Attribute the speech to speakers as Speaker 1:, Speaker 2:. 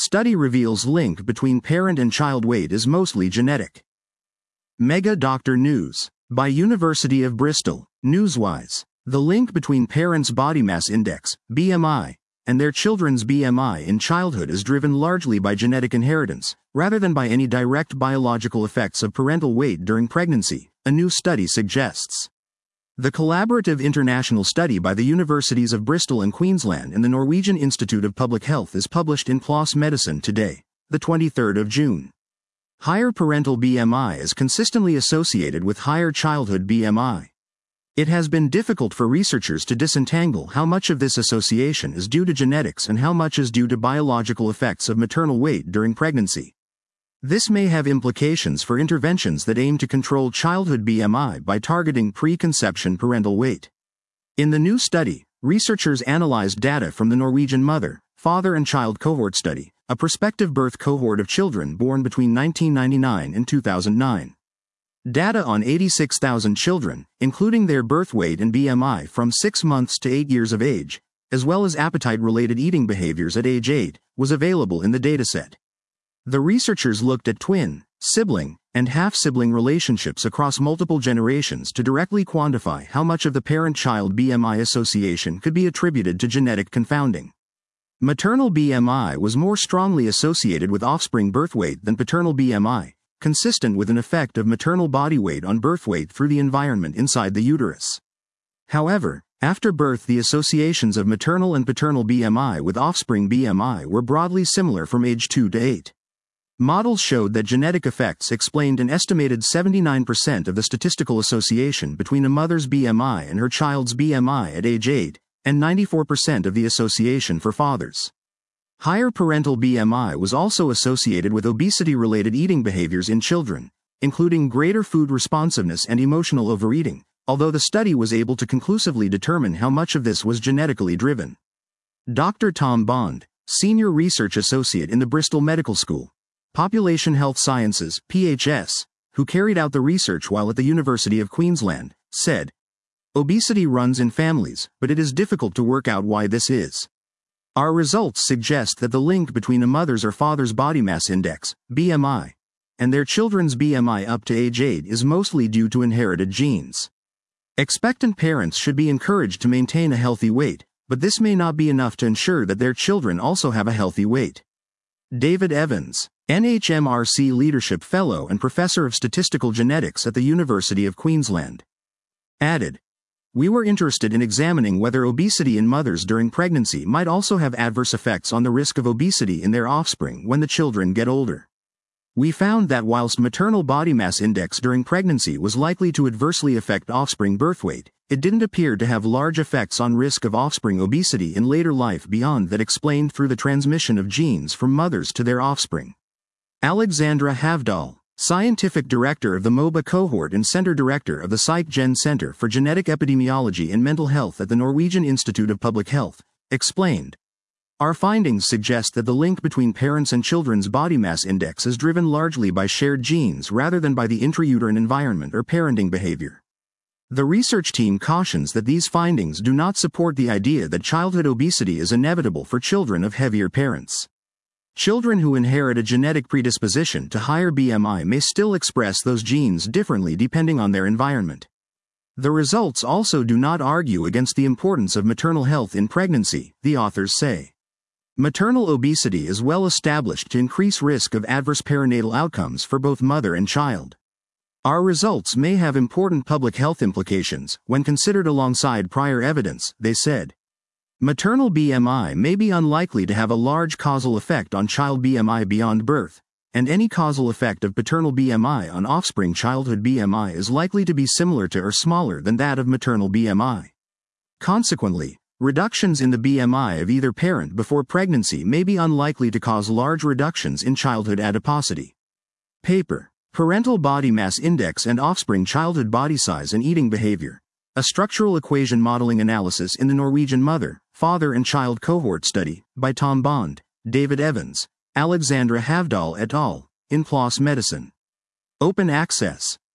Speaker 1: Study reveals link between parent and child weight is mostly genetic. Mega Doctor News. By University of Bristol. Newswise. The link between parents' body mass index, BMI, and their children's BMI in childhood is driven largely by genetic inheritance, rather than by any direct biological effects of parental weight during pregnancy, a new study suggests. The collaborative international study by the Universities of Bristol and Queensland and the Norwegian Institute of Public Health is published in PLOS Medicine today, the 23rd of June. Higher parental BMI is consistently associated with higher childhood BMI. It has been difficult for researchers to disentangle how much of this association is due to genetics and how much is due to biological effects of maternal weight during pregnancy. This may have implications for interventions that aim to control childhood BMI by targeting preconception parental weight. In the new study, researchers analyzed data from the Norwegian Mother, Father and Child Cohort Study, a prospective birth cohort of children born between 1999 and 2009. Data on 86,000 children, including their birth weight and BMI from 6 months to 8 years of age, as well as appetite-related eating behaviors at age 8, was available in the dataset. The researchers looked at twin, sibling, and half-sibling relationships across multiple generations to directly quantify how much of the parent-child BMI association could be attributed to genetic confounding. Maternal BMI was more strongly associated with offspring birth weight than paternal BMI, consistent with an effect of maternal body weight on birth weight through the environment inside the uterus. However, after birth, the associations of maternal and paternal BMI with offspring BMI were broadly similar from age 2 to 8. Models showed that genetic effects explained an estimated 79% of the statistical association between a mother's BMI and her child's BMI at age 8, and 94% of the association for fathers. Higher parental BMI was also associated with obesity-related eating behaviors in children, including greater food responsiveness and emotional overeating, although the study was able to conclusively determine how much of this was genetically driven. Dr. Tom Bond, Senior Research Associate in the Bristol Medical School, Population Health Sciences, PHS, who carried out the research while at the University of Queensland, said, "Obesity runs in families, but it is difficult to work out why this is. Our results suggest that the link between a mother's or father's body mass index, BMI, and their children's BMI up to age 8 is mostly due to inherited genes. Expectant parents should be encouraged to maintain a healthy weight, but this may not be enough to ensure that their children also have a healthy weight." David Evans, NHMRC Leadership Fellow and Professor of Statistical Genetics at the University of Queensland, added, "We were interested in examining whether obesity in mothers during pregnancy might also have adverse effects on the risk of obesity in their offspring when the children get older. We found that whilst maternal body mass index during pregnancy was likely to adversely affect offspring birth weight, it didn't appear to have large effects on risk of offspring obesity in later life beyond that explained through the transmission of genes from mothers to their offspring." Alexandra Havdal, Scientific Director of the MOBA Cohort and Center Director of the PsychGen Center for Genetic Epidemiology and Mental Health at the Norwegian Institute of Public Health, explained, "Our findings suggest that the link between parents' and children's body mass index is driven largely by shared genes rather than by the intrauterine environment or parenting behavior." The research team cautions that these findings do not support the idea that childhood obesity is inevitable for children of heavier parents. Children who inherit a genetic predisposition to higher BMI may still express those genes differently depending on their environment. The results also do not argue against the importance of maternal health in pregnancy, the authors say. Maternal obesity is well established to increase risk of adverse perinatal outcomes for both mother and child. Our results may have important public health implications when considered alongside prior evidence, they said. Maternal BMI may be unlikely to have a large causal effect on child BMI beyond birth, and any causal effect of paternal BMI on offspring childhood BMI is likely to be similar to or smaller than that of maternal BMI. Consequently, reductions in the BMI of either parent before pregnancy may be unlikely to cause large reductions in childhood adiposity. Paper: Parental Body Mass Index and Offspring Childhood Body Size and Eating Behavior. A structural equation modeling analysis in the Norwegian Mother, Father and Child Cohort Study, by Tom Bond, David Evans, Alexandra Havdal et al., in PLOS Medicine. Open access.